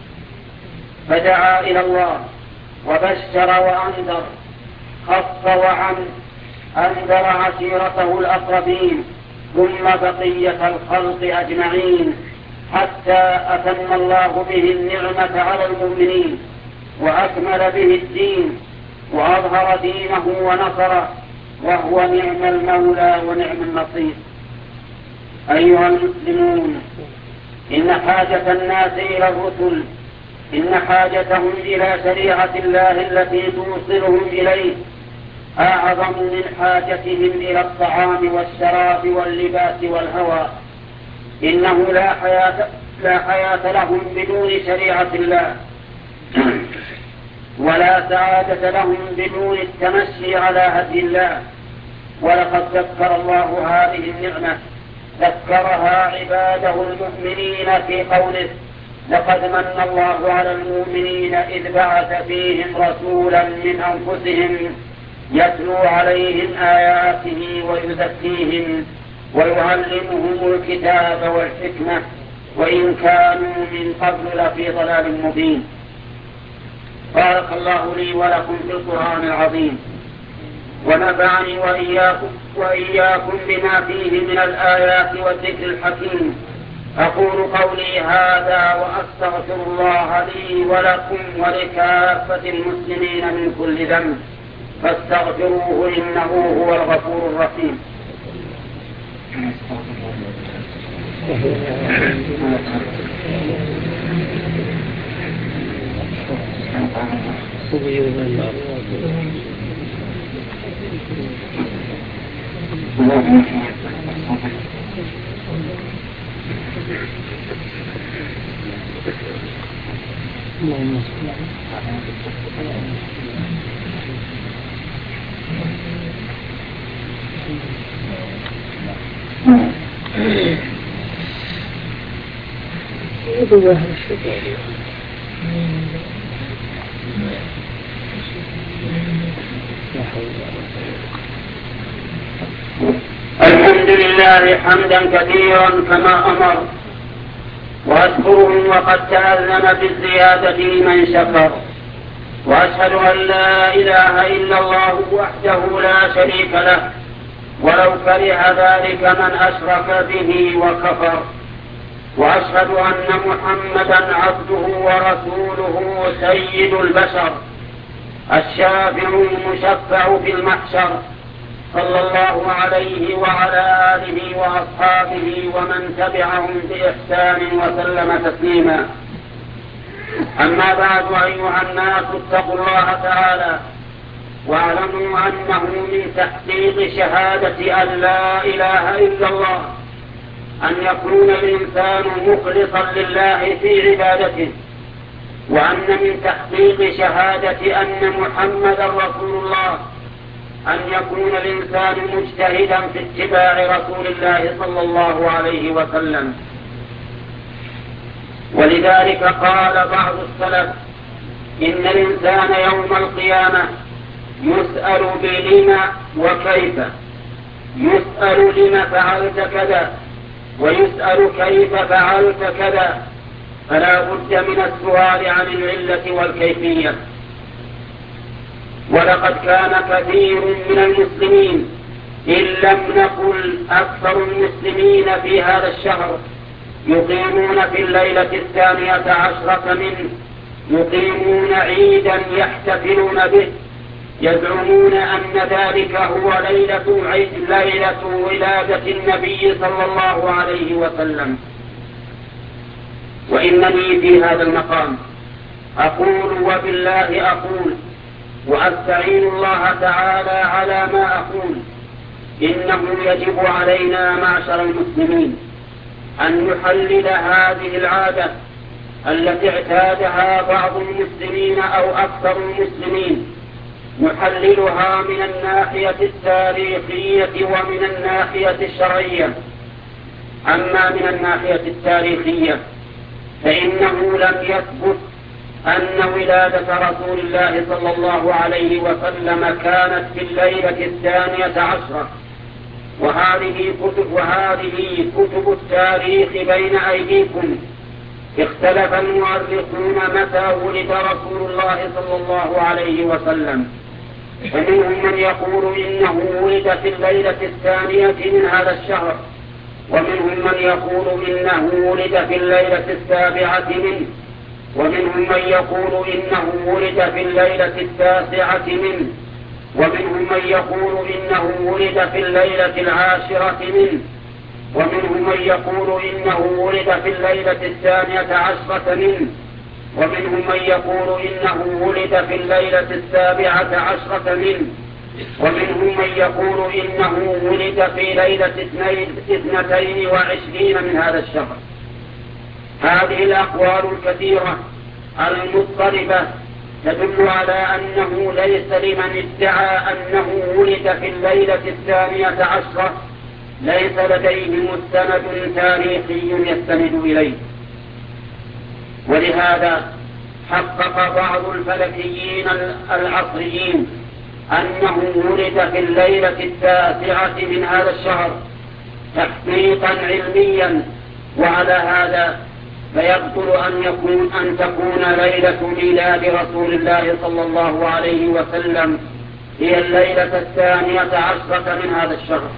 فدعا إلى الله وبشر وأنذر، خص وعم، أنذر عشيرته الأقربين ثم بقية الخلق أجمعين، حتى أتم الله به النعمة على المؤمنين وأكمل به الدين وأظهر دينه ونصره، وهو نعم المولى ونعم النصير. أيها المسلمون، إن حاجة الناس إلى الرسل، إن حاجتهم إلى شريعة الله التي توصلهم إليه أعظم من حاجتهم إلى الطعام والشراب واللباس والهوى. إنه لا حياة, لا حياة لهم بدون شريعة الله، ولا سعادة لهم بدون التمشي على هدي الله. ولقد ذكر الله هذه النعمة، ذكرها عباده المؤمنين في قوله: لقد من الله على المؤمنين إذ بعث فيهم رسولا من أنفسهم يتلو عليهم آياته ويزكيهم ويعلمهم الكتاب والحكمة وإن كانوا من قبل لفي ضلال مبين. بارك الله لي ولكم في القرآن العظيم، ونفعني وإياكم, وإياكم بما فيه من الآيات والذكر الحكيم. أقول قولي هذا وأستغفر الله لي ولكم ولكافة المسلمين من كل ذنب، فاستغفروه إنه هو الغفور الرحيم. اللهم صل الحمد لله حمدا كثيرا كما أمر، وأشكره وقد تأذن بالزيادة لمن شكر، وأشهد أن لا إله إلا الله وحده لا شريك له، ولو كره ذلك من أشرك به وكفر. وأشهد أن محمدا عبده ورسوله سيد البشر الشافع المشفع في المحشر، صلى الله عليه وعلى آله وأصحابه ومن تبعهم بإحسان وسلم تسليما. أما بعد، أيها الناس اتقوا الله تعالى واعلموا أنه من تحقيق شهادة أن لا إله إلا الله أن يكون الإنسان مخلصا لله في عبادته، وأن من تحقيق شهادة أن محمدا رسول الله أن يكون الإنسان مجتهدا في اتباع رسول الله صلى الله عليه وسلم. ولذلك قال بعض السلف: إن الإنسان يوم القيامة يسأل بلم وكيف، يسأل لم فعلت كذا ويسأل كيف فعلت كذا، فلا بد من السؤال عن العلة والكيفية. ولقد كان كثير من المسلمين إن لم نقل أكثر المسلمين في هذا الشهر يقيمون في الليلة الثانية عشرة منه، يقيمون عيدا يحتفلون به، يزعمون أن ذلك هو ليلة عيد ليلة ولادة النبي صلى الله عليه وسلم. وإنني في هذا المقام أقول وبالله أقول وأستعين الله تعالى على ما أقول، إنه يجب علينا معشر المسلمين أن نحلل هذه العادة التي اعتادها بعض المسلمين أو أكثر المسلمين، نحللها من الناحية التاريخية ومن الناحية الشرعية. أما من الناحية التاريخية فإنه لم يثبت أن ولادة رسول الله صلى الله عليه وسلم كانت في الليلة الثانية عشرة، وهذه كتب, وهذه كتب التاريخ بين أيديكم. اختلف المؤرخون متى ولد رسول الله صلى الله عليه وسلم، فمنهم من يقول إنه ولد في الليلة الثانية من هذا الشهر، ومنهم من يقول إنه ولد في الليلة السابعة منه، ومنهم من يقول إنه ولد في الليلة التاسعة منه، ومنهم من يقول إنه ولد في الليلة العاشرة منه، ومنهم من يقول إنه ولد في الليلة الثانية عشرة منه، ومنهم من يقول إنه ولد في الليلة السابعة عشرة منه، ومنهم من يقول إنه ولد في ليلة اثنتين وعشرين من هذا الشهر. هذه الأقوال الكثيرة المضطربة تدل على أنه ليس لمن ادعى أنه ولد في الليلة الثانية عشرة ليس لديه مستند تاريخي يستند إليه. ولهذا حقق بعض الفلكيين العصريين أنه ولد في الليلة التاسعة من هذا الشهر تحقيقا علميا، وعلى هذا فيبطل أن يكون أن تكون ليلة ميلاد رسول الله صلى الله عليه وسلم هي الليلة الثانية عشرة من هذا الشهر.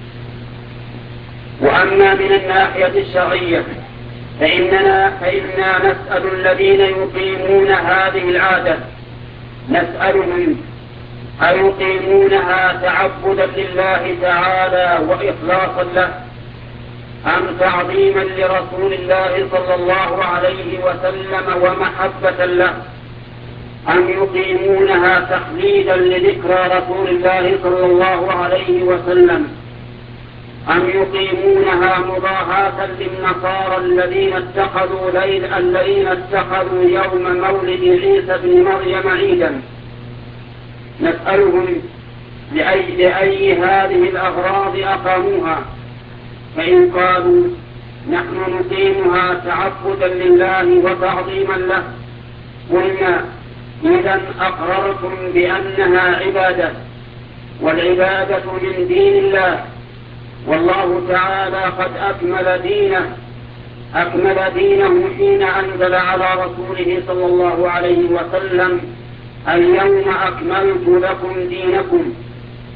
وأما من الناحية الشرعية فإننا, فإننا نسأل الذين يقيمون هذه العادة، نسألهم أيقيمونها تعبدا لله تعالى وإخلاصا له، أم تعظيما لرسول الله صلى الله عليه وسلم ومحبة له، أم يقيمونها تخليدا لذكرى رسول الله صلى الله عليه وسلم، أم يقيمونها مضاهاة للنصارى الذين اتخذوا ليل الذين اتخذوا يوم مولد عيسى بن مريم عيدا. نسألهم لأي, لأي هذه الأغراض أقاموها، فإن قالوا نحن نقيمها تعبدا لله وتعظيما له قلنا إذن أقررتم بأنها عبادة، والعبادة من دين الله، والله تعالى قد أكمل دينه أكمل دينه حين أنزل على رسوله صلى الله عليه وسلم اليوم أكملت لكم دينكم،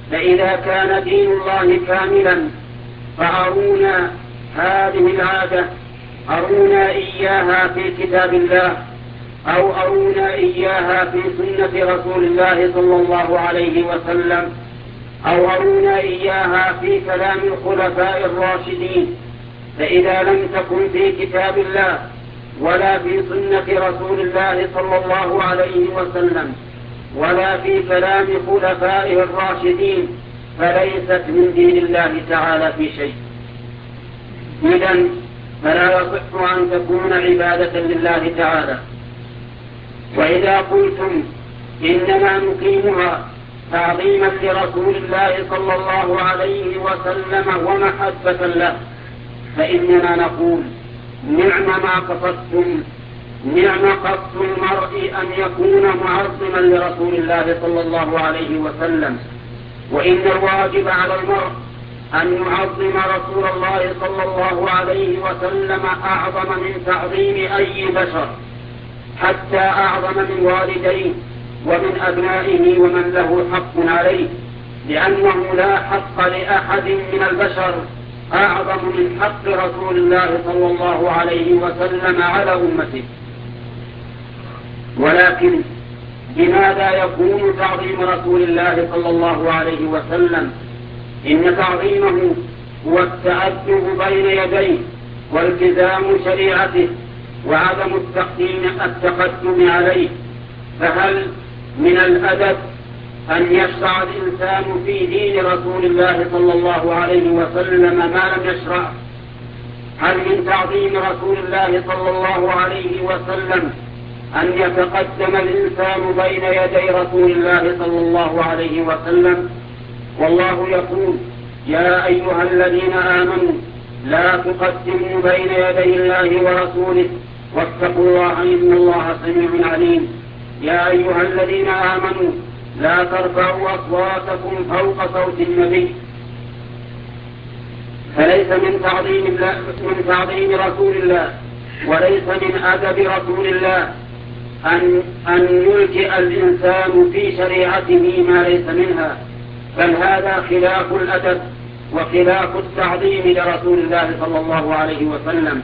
فإذا كان دين الله كاملا فأرونا هذه العادة، أرونا إياها في كتاب الله، أو أرونا إياها في سنة رسول الله صلى الله عليه وسلم، أو أرونا إياها في كلام الخلفاء الراشدين. فإذا لم تكن في كتاب الله ولا في سنة رسول الله صلى الله عليه وسلم ولا في كلام خلفائه الراشدين فليست من دين الله تعالى في شيء. إذن فلا يصح أن تكون عبادة لله تعالى. وإذا قلتم إننا نقيمها تعظيما لرسول الله صلى الله عليه وسلم ومحبة له، فإننا نقول نعم ما قصدتم، نعم قصد المرء أن يكون معظما لرسول الله صلى الله عليه وسلم، وإن الواجب على المرء أن يعظم رسول الله صلى الله عليه وسلم أعظم من تعظيم أي بشر، حتى أعظم من والديه ومن أبنائه ومن له حق عليه، لأنه لا حق لأحد من البشر أعظم من حق رسول الله صلى الله عليه وسلم على أمته. ولكن لماذا يكون تعظيم رسول الله صلى الله عليه وسلم؟ إن تعظيمه هو التأدب بين يديه والتزام شريعته وعدم التقديم التقدم عليه. فهل من الأدب أن يشرع الإنسان في دين رسول الله صلى الله عليه وسلم ما لم يشرع؟ هل من تعظيم رسول الله صلى الله عليه وسلم أن يتقدم الإنسان بين يدي رسول الله صلى الله عليه وسلم؟ والله يقول: يا أيها الذين آمنوا لا تقدموا بين يدي الله ورسوله واتقوا الله إن الله سميع عليم. يا أيها الذين آمنوا لا ترفعوا أصواتكم فوق صوت النبي. فليس من تعظيم الله من تعظيم رسول الله وليس من أدب رسول الله أن أن يلجئ الإنسان في شريعته ما ليس منها، بل هذا خلاف الأدب وخلاف التعظيم لرسول الله صلى الله عليه وسلم.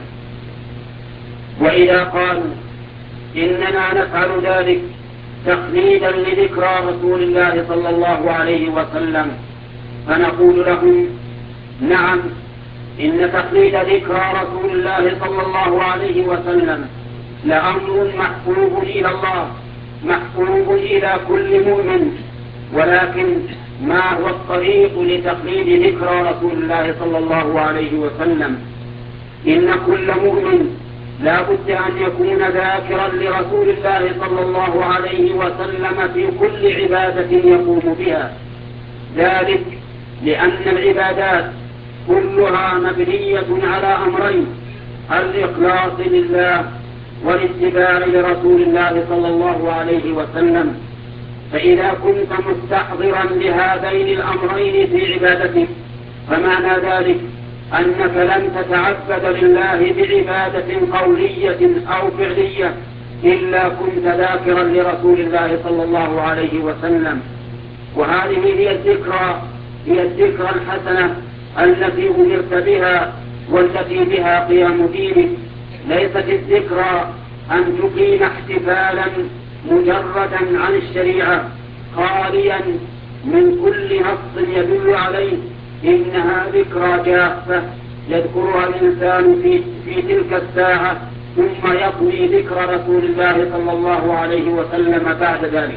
وإذا قالوا إننا نفعل ذلك تقليدا لذكرى رسول الله صلى الله عليه وسلم، فنقول لهم: نعم، إن تقليد ذكرى رسول الله صلى الله عليه وسلم لأمر محبوب إلى الله، محبوب إلى كل مؤمن، ولكن ما هو الطريق لتقليد ذكرى رسول الله صلى الله عليه وسلم؟ إن كل مؤمن لا بد أن يكون ذاكرا لرسول الله صلى الله عليه وسلم في كل عبادة يقوم بها، ذلك لأن العبادات كلها مبنية على أمرين: الإخلاص لله والاتباع لرسول الله صلى الله عليه وسلم. فإذا كنت مستحضرا لهذين الأمرين في عبادتك فمعنى ذلك أنك لن تتعبد لله بعبادة قولية أو فعلية إلا كنت ذاكرا لرسول الله صلى الله عليه وسلم. وهذه هي الذكرى هي الذكرى الحسنة التي أمرت بها والتي بها قيام دينك. ليست الذكرى أن تقيم احتفالا مجردا عن الشريعة خاليا من كل نص يدل عليه، إنها ذكرى جافة يذكرها الإنسان في, في تلك الساعة ثم يطوي ذكر رسول الله صلى الله عليه وسلم بعد ذلك.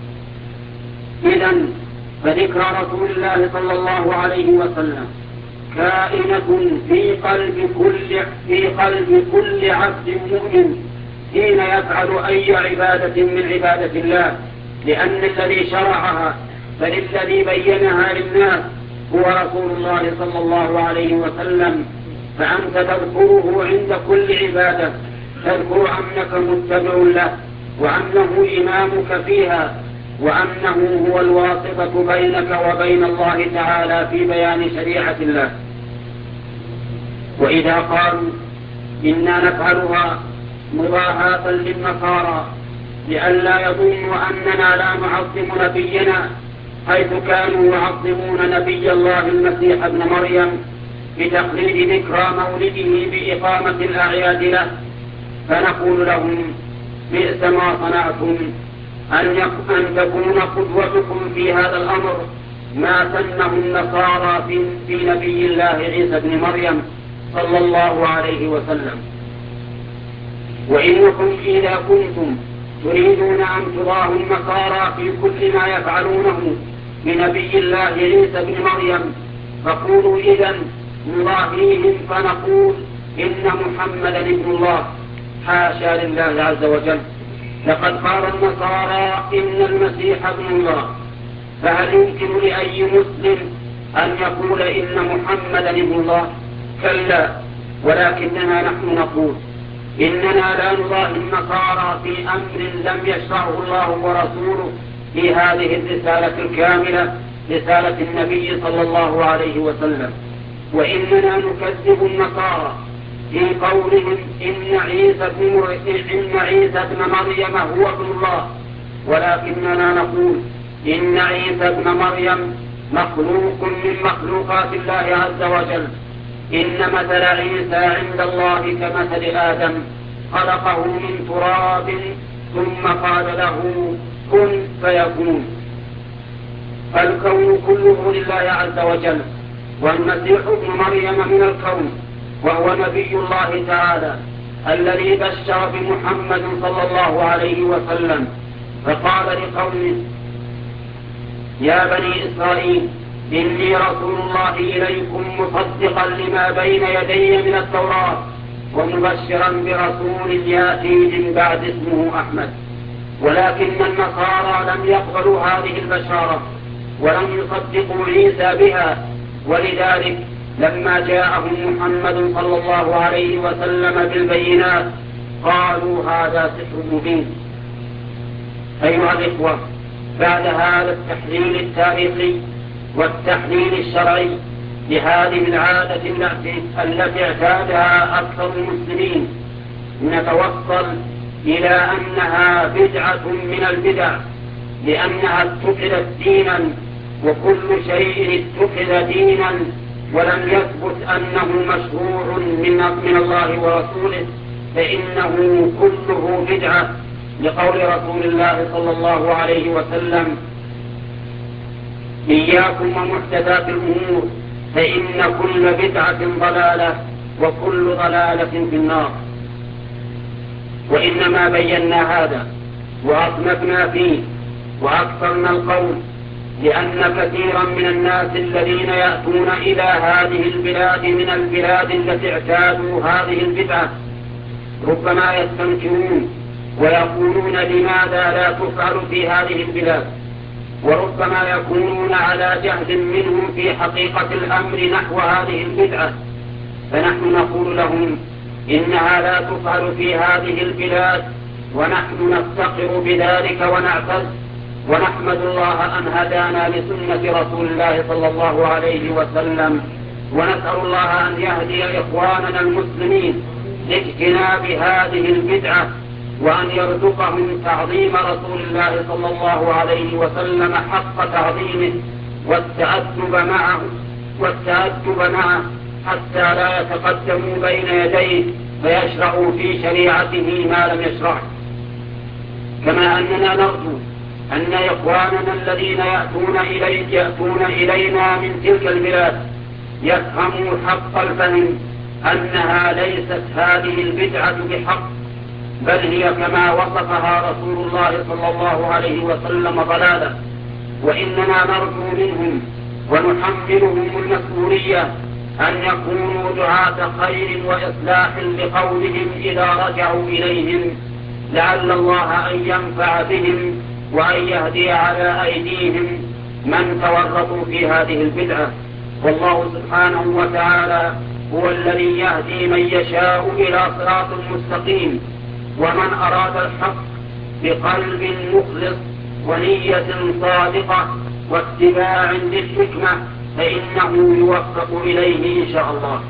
إذن فذكر رسول الله صلى الله عليه وسلم كائنة في قلب كل في قلب كل عبد مؤمن حين يفعل أي عبادة من عبادة الله، لأن الذي شرعها بل الذي بينها للناس هو رسول الله صلى الله عليه وسلم. فأنت تذكره عند كل عبادة، تذكر أنك متبع له وأنه إمامك فيها وأنه هو الواسطة بينك وبين الله تعالى في بيان شريعة الله. وإذا قالوا إنا نفعلها مضاهاة للنصارى لئلا يظنوا أننا لا نعظم نبينا حيث كانوا يعظمون نبي الله المسيح ابن مريم بتقليد ذكرى مولده بإقامة الأعياد له، فنقول لهم بئس ما صنعتم أن تكون قدوتكم في هذا الأمر ما سنه النصارى في, في نبي الله عيسى بن مريم صلى الله عليه وسلم. وإنكم إذا كنتم تريدون أن تضاهوا النصارى في كل ما يفعلونه بنبي الله عيسى بن مريم فقولوا إذن نضاهيهم فنقول إن محمدا ابن الله. حاشا لله عز وجل، لقد قال النصارى إن المسيح ابن الله، فهل يمكن لأي مسلم أن يقول إن محمدا ابن الله؟ كلا، ولكننا نحن نقول إننا لا نضاهي النصارى في أمر لم يشرعه الله ورسوله في هذه الرسالة الكاملة، رسالة النبي صلى الله عليه وسلم. وإننا نكذب النصارى في قولهم إن عيسى بن إن عيسى بن مريم هو ابن الله، ولكننا نقول إن عيسى بن مريم مخلوق من مخلوقات الله عز وجل. إن مثل عيسى عند الله كمثل آدم خلقه من تراب ثم قال له كن فيكون. فالكون كله لله عز وجل، والمسيح ابن مريم من الكون، وهو نبي الله تعالى الذي بشر بمحمد صلى الله عليه وسلم، فقال لقومه يا بني إسرائيل إني رسول الله إليكم مصدقا لما بين يدي من التوراة ومبشرا برسول يأتي من بعد اسمه أحمد. ولكن النصارى لم يقبلوا هذه البشارة ولم يصدقوا عيسى بها، ولذلك لما جاءهم محمد صلى الله عليه وسلم بالبينات قالوا هذا سحر مبين. أيها الإخوة، بعد هذا التحليل التاريخي والتحليل الشرعي لهذه العادة التي اعتادها أكثر المسلمين، نتوصل إلى أنها بدعة من البدع، لأنها اتخذت دينا، وكل شيء اتخذ دينا ولم يثبت أنه مشروع من الله ورسوله فإنه كله بدعة، لقول رسول الله صلى الله عليه وسلم إياكم ومحدثات الأمور فإن كل بدعة ضلالة وكل ضلالة في النار. وإنما بينا هذا وأطلقنا فيه وأكثرنا القول لأن كثيرا من الناس الذين يأتون إلى هذه البلاد من البلاد التي اعتادوا هذه البدعة ربما يستنكرون ويقولون لماذا لا تفعل في هذه البلاد، وربما يكونون على جهل منهم في حقيقة الأمر نحو هذه البدعة، فنحن نقول لهم إنها لا تفعل في هذه البلاد، ونحن نفتخر بذلك ونعتز ونحمد الله أن هدانا لسنة رسول الله صلى الله عليه وسلم، ونسأل الله أن يهدي إخواننا المسلمين لاجتناب هذه البدعة، وأن يرزقهم تعظيم رسول الله صلى الله عليه وسلم حق تعظيمه والتأدب معه والتأدب معه حتى لا يتقدموا بين يديه فيشرعوا في شريعته ما لم يشرعه. كما أننا نرجو أن إخواننا الذين يأتون, إلي يأتون إلينا من تلك البلاد يفهموا حق الفهم أنها ليست هذه البدعة بحق، بل هي كما وصفها رسول الله صلى الله عليه وسلم ضلالة. وإننا نرجو منهم ونحملهم المسؤولية أن يكونوا دعاة خير وإصلاح لقولهم إذا رجعوا إليهم، لعل الله أن ينفع بهم وأن يهدي على أيديهم من تورطوا في هذه البدعة. والله سبحانه وتعالى هو الذي يهدي من يشاء إلى صراط مستقيم، ومن أراد الحق بقلب مخلص ونية صادقة واتباع للحكمة فإنه يوفق إليه إن شاء الله.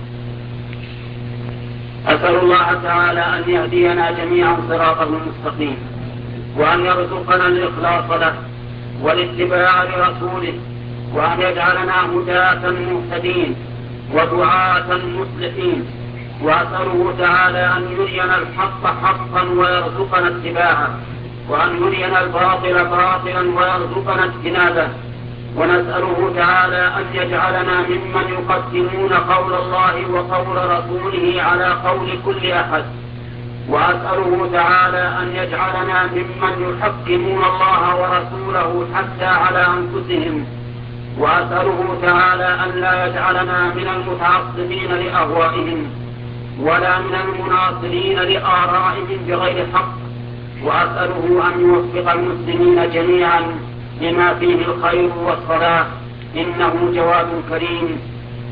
أسأل الله تعالى أن يهدينا جميعا صراطه المستقيم، وأن يرزقنا الإخلاص له، والاتباع لرسوله، وأن يجعلنا هداة مهتدين ودعاة مصلحين. وأسأله تعالى أن يرينا الحق حقا ويرزقنا اتباعه، وأن يرينا الباطل باطلا ويرزقنا اجتنابه. ونسأله تعالى أن يجعلنا ممن يقدمون قول الله وقول رسوله على قول كل أحد. وأسأله تعالى أن يجعلنا ممن يحكمون الله ورسوله حتى على أنفسهم. وأسأله تعالى أن لا يجعلنا من المتعصبين لأهوائهم ولا من المناصرين لآرائهم بغير حق. وأسأله أن يوفق المسلمين جميعا لما فيه الخير والصلاح، إنه جواد كريم.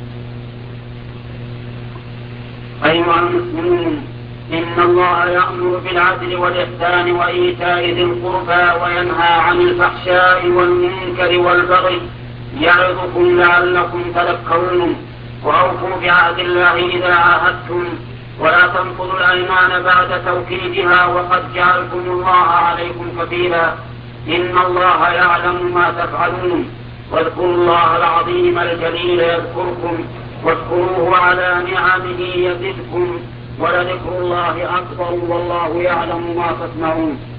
أيها المسلمون، إن الله يأمر بالعدل والإحسان وإيتاء ذي القربى وينهى عن الفحشاء والمنكر والبغي يعظكم لعلكم تذكرون. وأوفوا بعهد الله إذا عاهدتم، ولا تنقضوا الأيمان بعد توكيدها وقد جعلكم الله عليكم كفيلا، إن الله يعلم ما تفعلون. واذكروا الله العظيم الجليل يذكركم، واشكروه على نعمه يزدكم، ولذكر الله أكبر والله يعلم ما تصنعون.